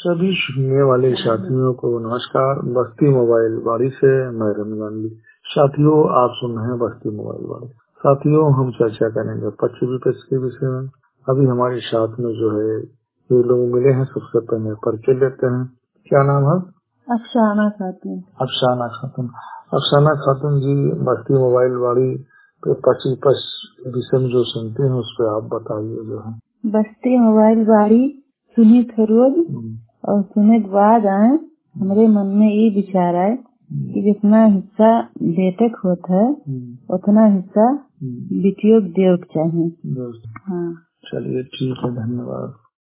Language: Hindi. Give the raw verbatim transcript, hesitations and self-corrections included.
सभी सुनने वाले साथियों को नमस्कार। बस्ती मोबाइल वाड़ी से मैं रवि गांधी। साथियों, आप सुन रहे हैं बस्ती मोबाइल वाड़ी। साथियों, हम चर्चा करेंगे पश्चिमी पेश के विषय में। अभी हमारे साथ में जो है ये लोग मिले हैं। सबसे पहले परिचय लेते हैं। क्या नाम है? अफसाना खातून। अफसाना खातून। अफसाना खातून जी, बस्ती मोबाइल वाड़ी पे पश्चिमी पेश विषय में जो सुनते हैं उस पर आप बताइए। जो है बस्ती मोबाइल वाड़ी सुनी थे रोज और सुने के बाद आए हमारे मन में ये विचार आए कि जितना हिस्सा बेटे को होता है उतना हिस्सा बिटियों को देव चाहिए। हाँ, चलिए ठीक है, धन्यवाद।